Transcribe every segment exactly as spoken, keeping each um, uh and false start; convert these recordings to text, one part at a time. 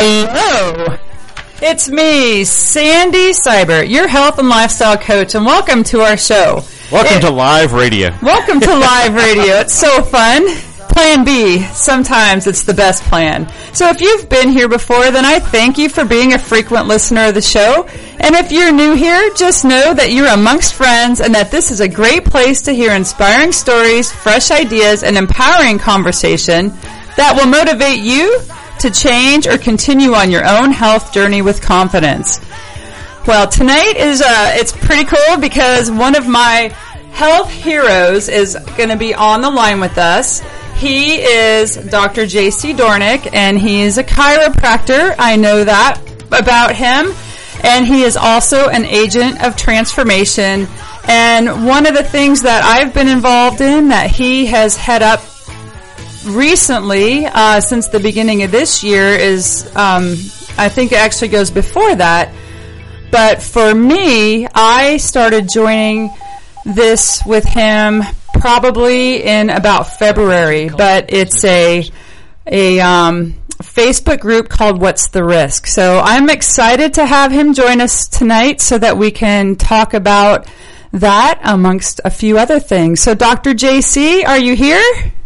Hello! It's me, Sandy Seibert, your health and lifestyle coach, and welcome to our show. Welcome it, to live radio. Welcome to live radio. It's so fun. Plan B. Sometimes it's the best plan. So if you've been here before, then I thank you for being a frequent listener of the show. And if you're new here, just know that you're amongst friends and that this is a great place to hear inspiring stories, fresh ideas, and empowering conversation that will motivate you to change or continue on your own health journey with confidence. Well, tonight is uh, it's pretty cool because one of my health heroes is going to be on the line with us. He is Doctor J C Dornick, and he is a chiropractor. I know that about him. And he is also an agent of transformation. And one of the things that I've been involved in that he has head up recently, uh, since the beginning of this year is, um, I think it actually goes before that. But for me, I started joining this with him probably in about February, but it's a, a, um, Facebook group called What's the Risk? So I'm excited to have him join us tonight so that we can talk about that amongst a few other things. So Doctor J C, are you here?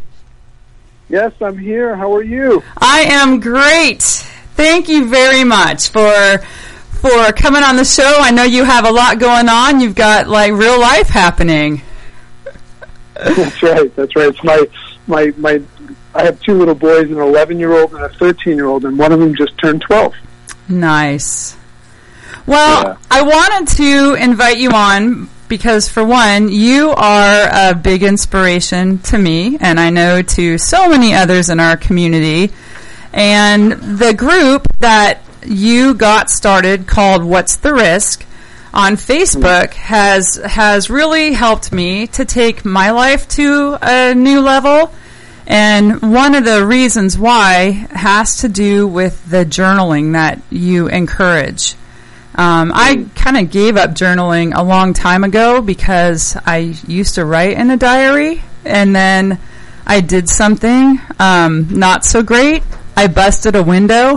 Yes, I'm here. How are you? I am great. Thank you very much for for coming on the show. I know you have a lot going on. You've got like real life happening. That's right. That's right. It's my my my. I have two little boys, an eleven-year-old and a thirteen-year-old, and one of them just turned twelve. Nice. Well, yeah. I wanted to invite you on because, for one, you are a big inspiration to me, and I know to so many others in our community. And the group that you got started called What's the Risk on Facebook has has really helped me to take my life to a new level. And one of the reasons why has to do with the journaling that you encourage. Um, I kind of gave up journaling a long time ago because I used to write in a diary, and then I did something um, not so great. I busted a window,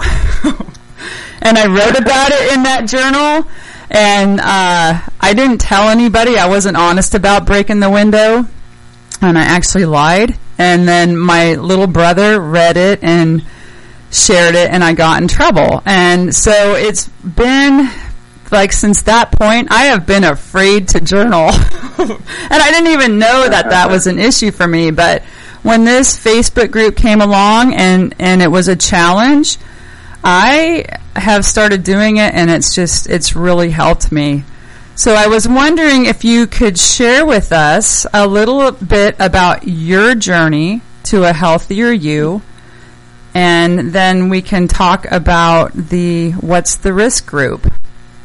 and I wrote about it in that journal, and uh, I didn't tell anybody. I wasn't honest about breaking the window, and I actually lied. And then my little brother read it and shared it, and I got in trouble. And so it's been, like, since that point, I have been afraid to journal. And I didn't even know that that was an issue for me. But when this Facebook group came along and, and it was a challenge, I have started doing it, and it's just, it's really helped me. So I was wondering if you could share with us a little bit about your journey to a healthier you, and then we can talk about the What's the Risk group.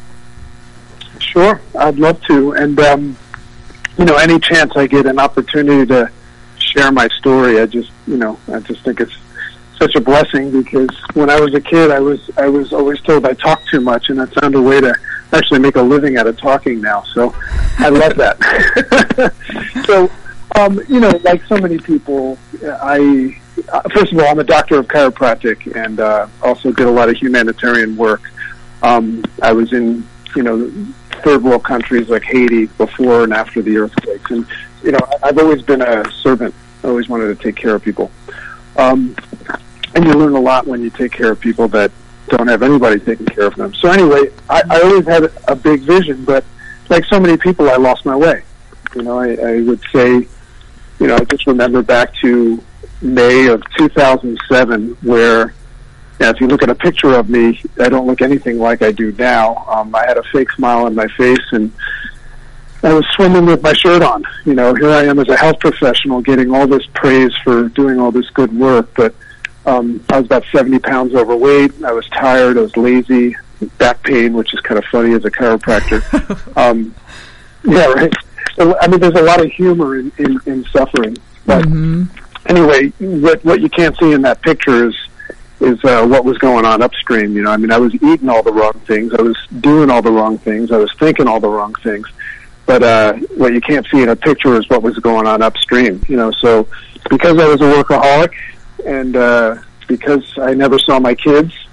Sure, I'd love to. And, um, you know, any chance I get an opportunity to share my story, I just, you know, I just think it's such a blessing, because when I was a kid, I was I was always told I talk too much, and I found a way to actually make a living out of talking now. So I love that. So, um, you know, like so many people, I, uh, first of all, I'm a doctor of chiropractic, and uh, also did a lot of humanitarian work. Um, I was in, you know, third world countries like Haiti before and after the earthquakes. And, you know, I've always been a servant. I always wanted to take care of people. Um, and you learn a lot when you take care of people that don't have anybody taking care of them. So anyway, I, I always had a big vision, but like so many people, I lost my way. You know, I, I would say, you know, I just remember back to May of two thousand seven, where, you know, if you look at a picture of me, I don't look anything like I do now. Um, I had a fake smile on my face, and I was swimming with my shirt on. You know, here I am as a health professional getting all this praise for doing all this good work, but Um, I was about seventy pounds overweight. I was tired. I was lazy. Back pain, which is kind of funny as a chiropractor. um, yeah, right. I mean, there's a lot of humor in, in, in suffering. But mm-hmm. anyway, what, what you can't see in that picture is is uh, what was going on upstream. You know, I mean, I was eating all the wrong things. I was doing all the wrong things. I was thinking all the wrong things. But uh, what you can't see in a picture is what was going on upstream. You know, so because I was a workaholic, and uh, because I never saw my kids,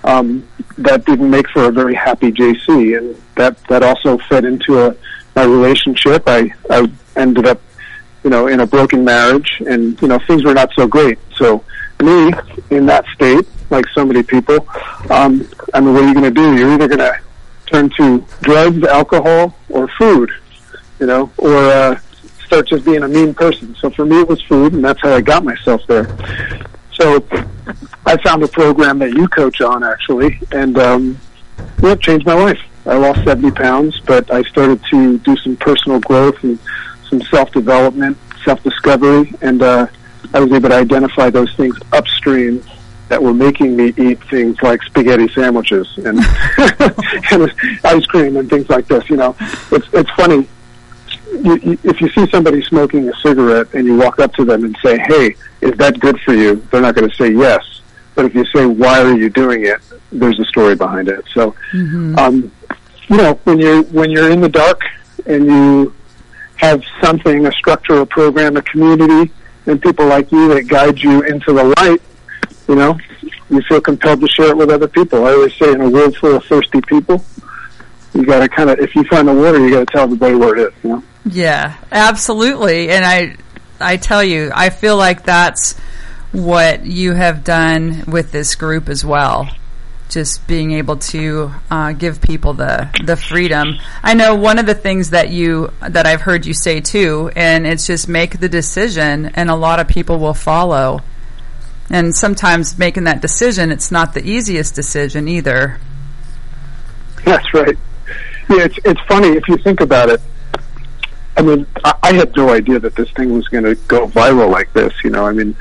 um, that didn't make for a very happy J C, and that that also fed into a my relationship. I I ended up, you know, in a broken marriage, and you know, things were not so great. So me, in that state, like so many people, um, I mean, what are you going to do? You're either going to turn to drugs, alcohol, or food, you know, or uh, start just being a mean person. So for me, it was food, and that's how I got myself there. So I found a program that you coach on, actually, and um, well, it changed my life. I lost seventy pounds, but I started to do some personal growth and some self-development, self-discovery, and uh, I was able to identify those things upstream that were making me eat things like spaghetti sandwiches and, and ice cream and things like this. You know, it's it's funny. You, you, if you see somebody smoking a cigarette and you walk up to them and say, "Hey, is that good for you?" They're not going to say yes. But if you say, "Why are you doing it?" there's a story behind it. So, mm-hmm. um, you know, when you're when you're in the dark and you have something, a structure, a program, a community, and people like you that guide you into the light, you know, you feel compelled to share it with other people. I always say, in a world full of thirsty people, you got to kind of, if you find the water, you got to tell everybody where it is, you know? Yeah, absolutely. And I, I tell you, I feel like that's what you have done with this group as well. Just being able to uh, give people the the freedom. I know one of the things that you that I've heard you say too, and it's just make the decision, and a lot of people will follow. And sometimes making that decision, it's not the easiest decision either. That's right. Yeah, it's it's funny if you think about it. I mean, I, I had no idea that this thing was going to go viral like this. You know, I mean,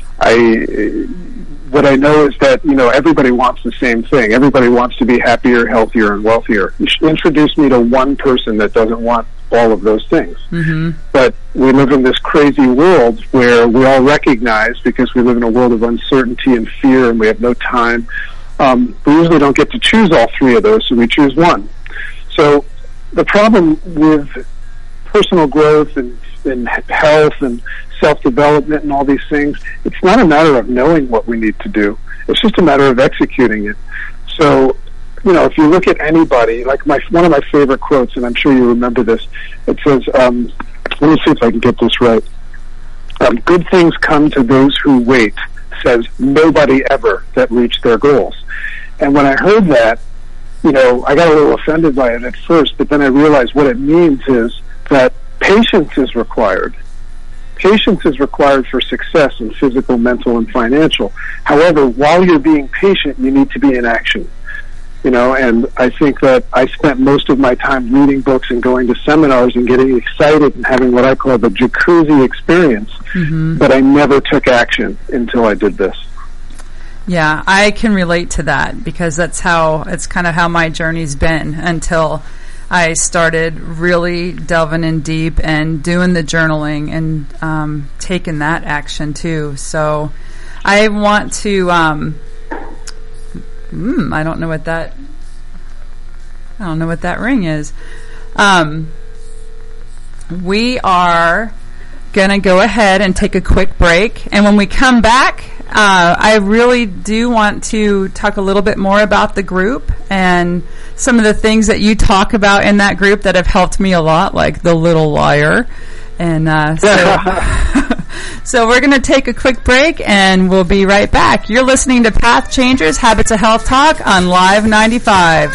I. What I know is that, you know, everybody wants the same thing. Everybody wants to be happier, healthier, and wealthier. You should introduce me to one person that doesn't want all of those things. Mm-hmm. But we live in this crazy world where we all recognize, because we live in a world of uncertainty and fear and we have no time, um, we usually don't get to choose all three of those, so we choose one. So the problem with personal growth and, and health and self-development and all these things, it's not a matter of knowing what we need to do. It's just a matter of executing it. So, you know, if you look at anybody, like my one of my favorite quotes, and I'm sure you remember this, it says, um, let me see if I can get this right. Um, good things come to those who wait, says nobody ever that reached their goals. And when I heard that, you know, I got a little offended by it at first, but then I realized what it means is that patience is required. Patience is required for success in physical, mental, and financial. However, while you're being patient, you need to be in action. You know, and I think that I spent most of my time reading books and going to seminars and getting excited and having what I call the jacuzzi experience, mm-hmm. but I never took action until I did this. Yeah, I can relate to that because that's how, it's kind of how my journey's been until I started really delving in deep and doing the journaling and um, taking that action too. So I want to, um, mm, I don't know what that, I don't know what that ring is. Um, we are going to go ahead and take a quick break. And when we come back, Uh, I really do want to talk a little bit more about the group and some of the things that you talk about in that group that have helped me a lot, like the little liar. And uh, so, so we're going to take a quick break, and we'll be right back. You're listening to Path Changers, Habits of Health Talk on Live ninety-five.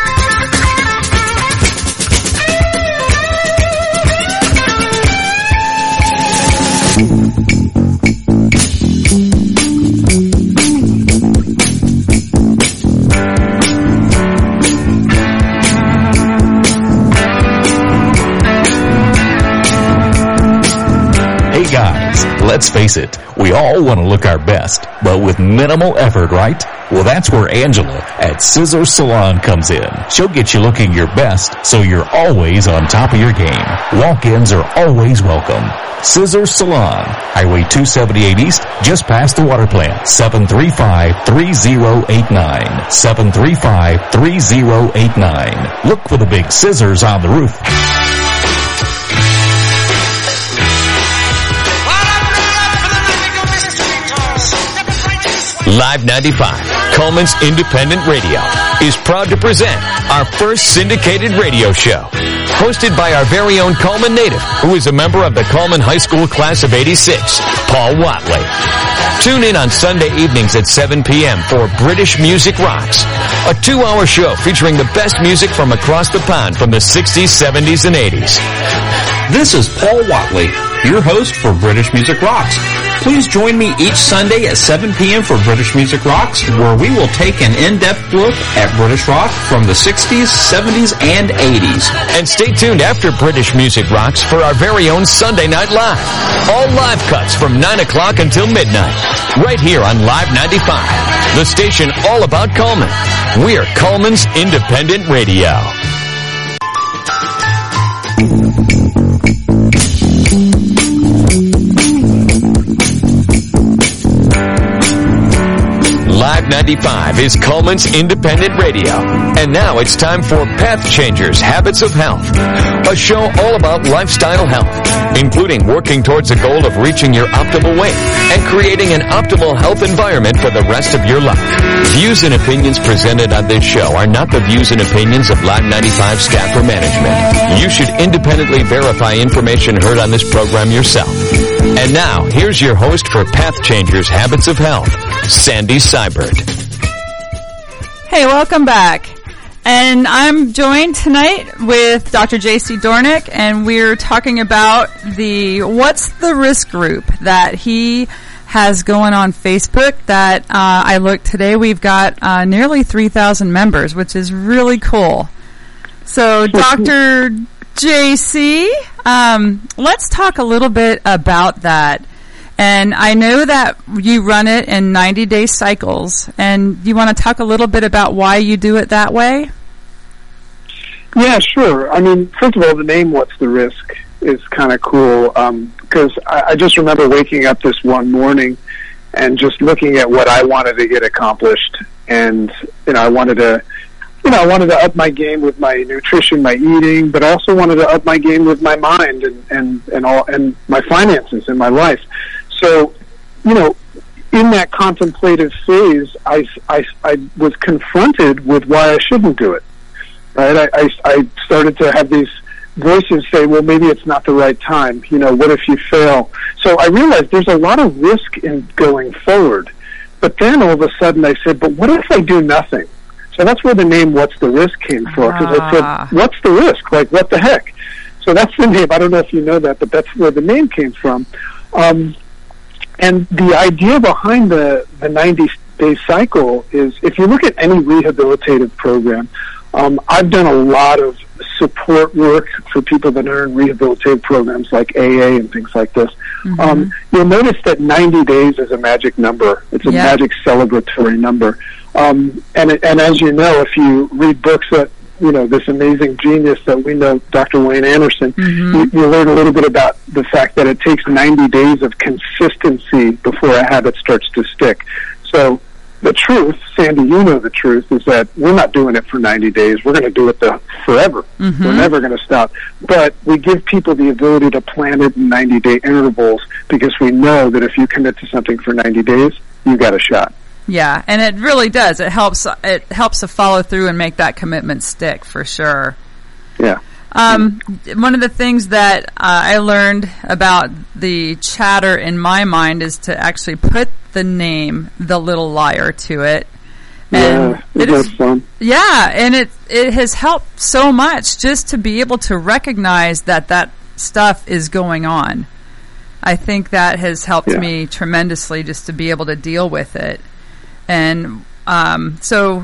Hey guys, let's face it, we all want to look our best, but with minimal effort, right? Well, that's where Angela at Scissor Salon comes in. She'll get you looking your best, so you're always on top of your game. Walk-ins are always welcome. Scissor Salon, Highway two seventy-eight East, just past the water plant. seven three five, three zero eight nine. seven three five, three zero eight nine. Look for the big scissors on the roof. Live ninety-five. Coleman's Independent Radio, is proud to present our first syndicated radio show, hosted by our very own Coleman native, who is a member of the Coleman High School class of eighty-six, Paul Watley. Tune in on Sunday evenings at seven p.m. for British Music Rocks, a two-hour show featuring the best music from across the pond from the sixties, seventies, and eighties. This is Paul Watley, your host for British Music Rocks. Please join me each Sunday at seven p.m. for British Music Rocks, where we will take an in-depth look at British rock from the sixties, seventies, and eighties. And stay tuned after British Music Rocks for our very own Sunday Night Live. All live cuts from nine o'clock until midnight, right here on Live ninety-five, the station all about Coleman. We're Coleman's Independent Radio. Live ninety-five is Coleman's Independent Radio. And now it's time for Path Changers, Habits of Health, a show all about lifestyle health, including working towards the goal of reaching your optimal weight and creating an optimal health environment for the rest of your life. Views and opinions presented on this show are not the views and opinions of Live ninety-five staff or management. You should independently verify information heard on this program yourself. And now, here's your host for Path Changers, Habits of Health, Sandy Seibert. Hey, welcome back. And I'm joined tonight with Doctor J C Dornick, and we're talking about the What's the Risk group that he has going on Facebook that uh, I looked today. We've got uh, nearly three thousand members, which is really cool. So, Doctor J C, um, let's talk a little bit about that. And I know that you run it in ninety-day cycles, and you want to talk a little bit about why you do it that way? Yeah, sure. I mean, first of all, the name What's the Risk is kind of cool, because um, I, I just remember waking up this one morning and just looking at what I wanted to get accomplished. And, you know, I wanted to, you know, I wanted to up my game with my nutrition, my eating, but I also wanted to up my game with my mind and, and, and all, and my finances and my life. So, you know, in that contemplative phase, I, I, I was confronted with why I shouldn't do it. Right? I, I, I started to have these voices say, well, maybe it's not the right time. You know, what if you fail? So I realized there's a lot of risk in going forward. But then all of a sudden I said, but what if I do nothing? So that's where the name What's the Risk came from. Because ah. I said, what's the risk? Like, what the heck? So that's the name. I don't know if you know that, but that's where the name came from. Um, and the idea behind the, the ninety-day cycle is, if you look at any rehabilitative program, Um, I've done a lot of support work for people that are in rehabilitative programs like A A and things like this. Mm-hmm. Um, you'll notice that ninety days is a magic number. It's a yeah. magic celebratory number. Um, and, it, and as you know, if you read books that, you know, this amazing genius that we know, Doctor Wayne Anderson, mm-hmm. you, you learn a little bit about the fact that it takes ninety days of consistency before a habit starts to stick. So, the truth, Sandy, you know the truth, is that we're not doing it for ninety days. We're going to do it the, forever. Mm-hmm. We're never going to stop. But we give people the ability to plan it in ninety-day intervals because we know that if you commit to something for ninety days, you got a shot. Yeah, and it really does. It helps. It helps to follow through and make that commitment stick for sure. Yeah. Um, one of the things that uh, I learned about the chatter in my mind is to actually put the name The Little Liar to it. And yeah, it is fun. Yeah, and it it has helped so much just to be able to recognize that that stuff is going on. I think that has helped yeah. me tremendously just to be able to deal with it. And um, so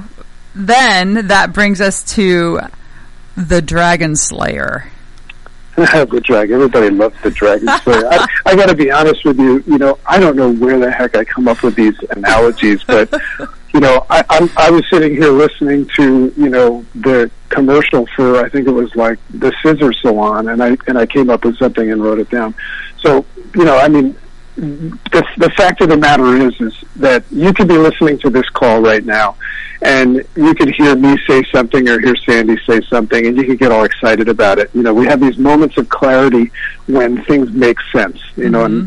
then that brings us to the Dragon Slayer. The dragon. Everybody loves the Dragon Slayer. I, I got to be honest with you. You know, I don't know where the heck I come up with these analogies, but you know, I, I'm, I was sitting here listening to you know the commercial for I think it was like the Scissor Salon, and I and I came up with something and wrote it down. So you know, I mean, the the fact of the matter is is that you could be listening to this call right now, and you could hear me say something or hear Sandy say something, and you could get all excited about it. You know, we have these moments of clarity when things make sense, you know, mm-hmm. and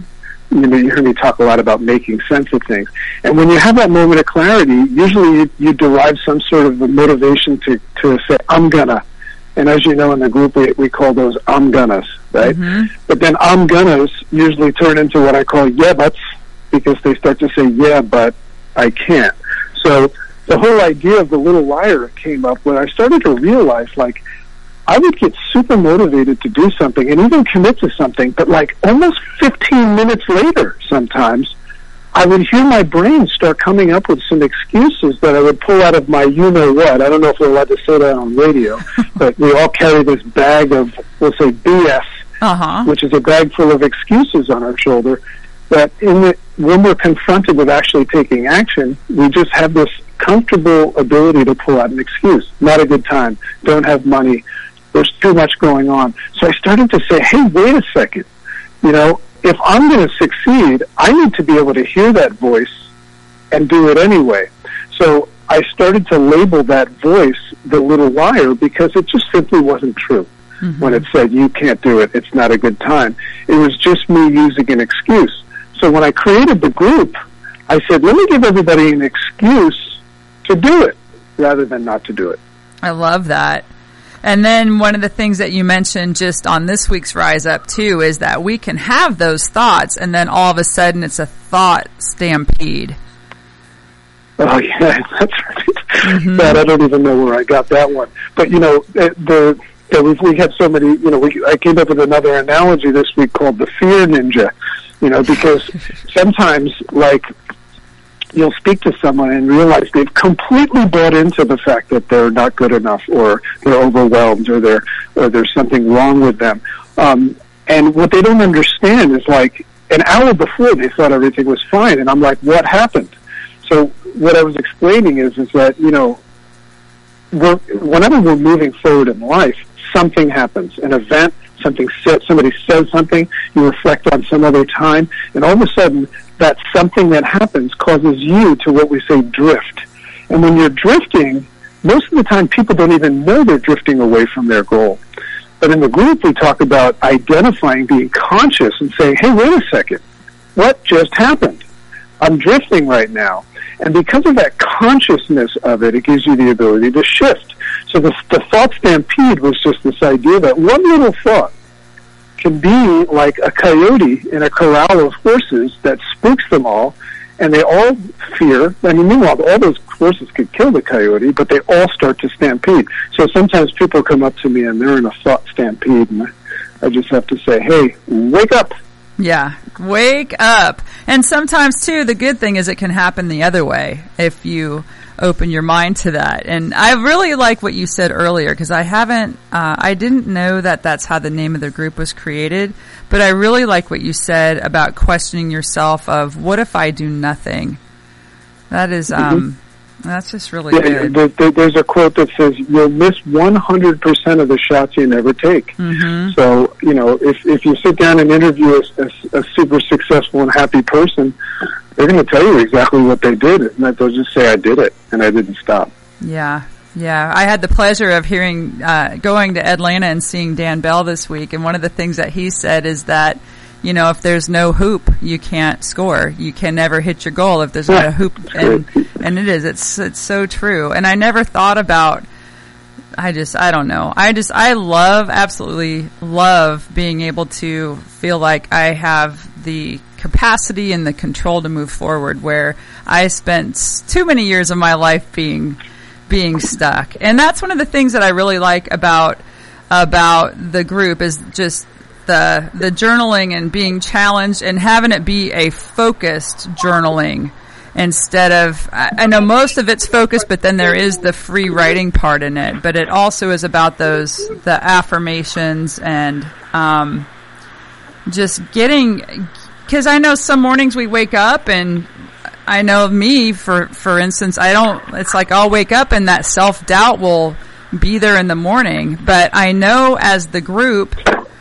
you know, you hear me talk a lot about making sense of things. And when you have that moment of clarity, usually you, you derive some sort of a motivation to, to say, I'm gonna. And as you know, in the group, we, we call those I'm gonnas, right? Mm-hmm. But then I'm gonnas usually turn into what I call yeah buts, because they start to say, yeah, but I can't. So the whole idea of the little liar came up when I started to realize, like, I would get super motivated to do something and even commit to something, but like almost fifteen minutes later sometimes, I would hear my brain start coming up with some excuses that I would pull out of my you-know-what. I don't know if we're allowed to say that on radio, but we all carry this bag of, we'll say, B S, uh-huh. which is a bag full of excuses on our shoulder, that in the, when we're confronted with actually taking action, we just have this comfortable ability to pull out an excuse. Not a good time. Don't have money. There's too much going on. So I started to say, hey, wait a second. You know, if I'm going to succeed, I need to be able to hear that voice and do it anyway. So I started to label that voice the little liar, because it just simply wasn't true. Mm-hmm. When it said, you can't do it, it's not a good time. It was just me using an excuse. So when I created the group, I said, let me give everybody an excuse to do it rather than not to do it. I love that. And then one of the things that you mentioned just on this week's Rise Up, too, is that we can have those thoughts, and then all of a sudden it's a thought stampede. Oh, yeah, that's right. Mm-hmm. That, I don't even know where I got that one. But, you know, the, the we, we had so many, you know, we, I came up with another analogy this week called the fear ninja, you know, because sometimes, like, you'll speak to someone and realize they've completely bought into the fact that they're not good enough, or they're overwhelmed, or they're or there's something wrong with them. Um, and what they don't understand is, like, an hour before they thought everything was fine, and I'm like, what happened? So what I was explaining is is that, you know, we're, whenever we're moving forward in life, something happens, an event, something said, somebody says something, you reflect on some other time, and all of a sudden, that something that happens causes you to, what we say, drift. And when you're drifting, most of the time people don't even know they're drifting away from their goal. But in the group, we talk about identifying, being conscious, and saying, hey, wait a second, what just happened? I'm drifting right now. And because of that consciousness of it, it gives you the ability to shift. So the, the thought stampede was just this idea that one little thought can be like a coyote in a corral of horses that spooks them all, and they all fear. I mean, meanwhile, all those horses could kill the coyote, but they all start to stampede. So sometimes people come up to me and they're in a thought stampede, and I just have to say, hey, wake up. Yeah, wake up. And sometimes, too, the good thing is it can happen the other way if you open your mind to that. And I really like what you said earlier, because I haven't, uh, I didn't know that that's how the name of the group was created, but I really like what you said about questioning yourself of, what if I do nothing? That is, um, mm-hmm. that's just really yeah, good. There, there, there's a quote that says, you'll miss one hundred percent of the shots you never take. Mm-hmm. So, you know, if, if you sit down and interview a, a, a super successful and happy person, they're going to tell you exactly what they did, and that they'll just say, I did it, and I didn't stop. Yeah, yeah. I had the pleasure of hearing, uh, going to Atlanta and seeing Dan Bell this week, and one of the things that he said is that, you know, if there's no hoop, you can't score. You can never hit your goal if there's yeah, not a hoop. And, and it is. It's, it's so true. And I never thought about, I just, I don't know. I just, I love, absolutely love being able to feel like I have the capacity and the control to move forward, where I spent too many years of my life being, being stuck. And that's one of the things that I really like about, about the group, is just the, the journaling and being challenged and having it be a focused journaling. Instead of, I know most of it's focused, but then there is the free writing part in it. But it also is about those, the affirmations and um, just getting, because I know some mornings we wake up, and I know of me, for, for instance, I don't, it's like I'll wake up and that self-doubt will be there in the morning. But I know as the group,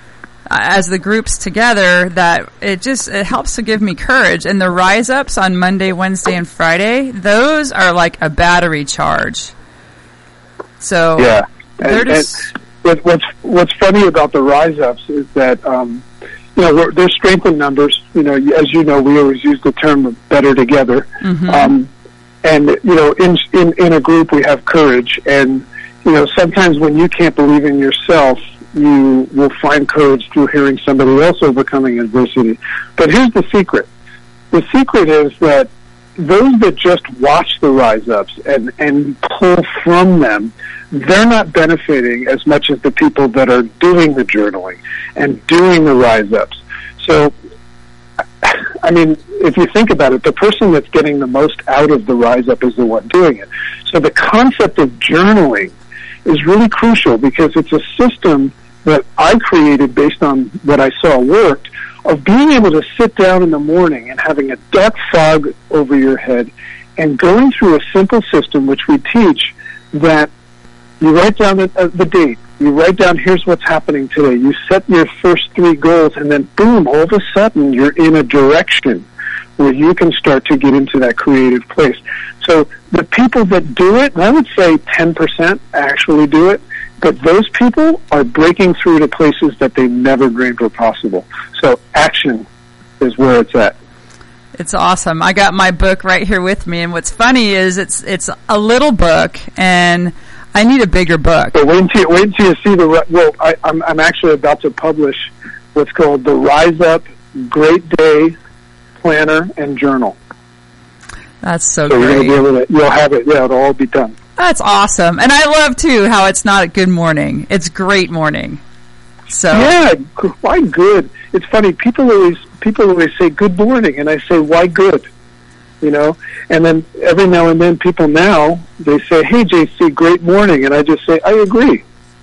as the groups together, that it just, it helps to give me courage. And the rise ups on Monday, Wednesday, and Friday, those are like a battery charge. So yeah, they're and, just and what's what's funny about the rise ups is that um, you know, we're, there's strength in numbers. You know, as you know, we always use the term better together. Mm-hmm. Um, and, you know, in, in, in a group we have courage. And, you know, sometimes when you can't believe in yourself, you will find courage through hearing somebody else overcoming adversity. But here's the secret. The secret is that those that just watch the rise-ups and, and pull from them, they're not benefiting as much as the people that are doing the journaling and doing the rise-ups. So, I mean, if you think about it, the person that's getting the most out of the rise-up is the one doing it. So the concept of journaling is really crucial because it's a system that I created based on what I saw worked, of being able to sit down in the morning and having a dark fog over your head and going through a simple system which we teach that you write down the, uh, the date, you write down here's what's happening today, you set your first three goals, and then boom, all of a sudden you're in a direction where you can start to get into that creative place. So the people that do it, and I would say ten percent actually do it, but those people are breaking through to places that they never dreamed were possible. So action is where it's at. It's awesome. I got my book right here with me, and what's funny is it's it's a little book, and I need a bigger book. But wait until, wait until you see the, well, I, I'm, I'm actually about to publish what's called the Rise Up Great Day Planner and Journal. That's so, so great. You're gonna be able to, you'll have it, yeah, it'll all be done. That's awesome. And I love, too, how it's not a good morning. It's great morning. So yeah, why good? It's funny, people always, people always say good morning, and I say, why good? You know, and then every now and then people now, they say, hey, J C, great morning. And I just say, I agree.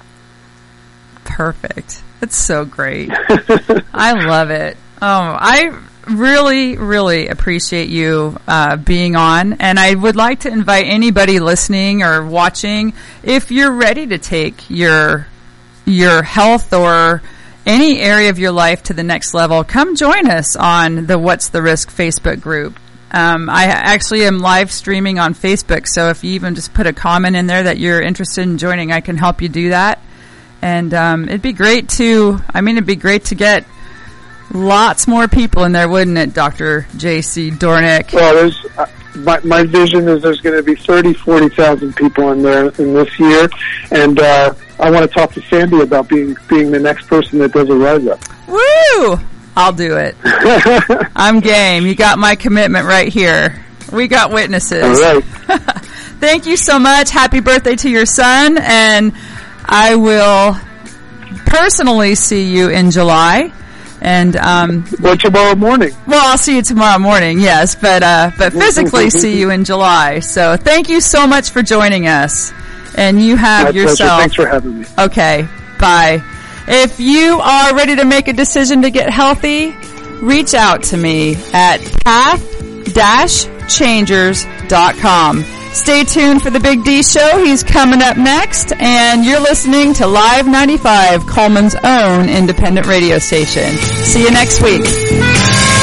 Perfect. It's so great. I love it. Oh, I really, really appreciate you uh, being on. And I would like to invite anybody listening or watching, if you're ready to take your your health or any area of your life to the next level, come join us on the What's the Risk Facebook group. Um, I actually am live streaming on Facebook, so if you even just put a comment in there that you're interested in joining, I can help you do that. And um, it'd be great to, I mean, it'd be great to get lots more people in there, wouldn't it, Doctor J C Dornick? Well, there's, uh, my, my vision is there's going to be thirty, forty thousand people in there in this year, and uh, I want to talk to Sandy about being being the next person that does a Rise Up. Woo! I'll do it. I'm game. You got my commitment right here. We got witnesses. All right. Thank you so much. Happy birthday to your son. And I will personally see you in July. And um, well, tomorrow morning. Well, I'll see you tomorrow morning, yes. But, uh, but physically see you in July. So thank you so much for joining us. And you have my yourself. Pleasure. Thanks for having me. Okay. Bye. If you are ready to make a decision to get healthy, reach out to me at path dash changers dot com. Stay tuned for the Big D Show. He's coming up next, and you're listening to Live ninety-five, Coleman's own independent radio station. See you next week.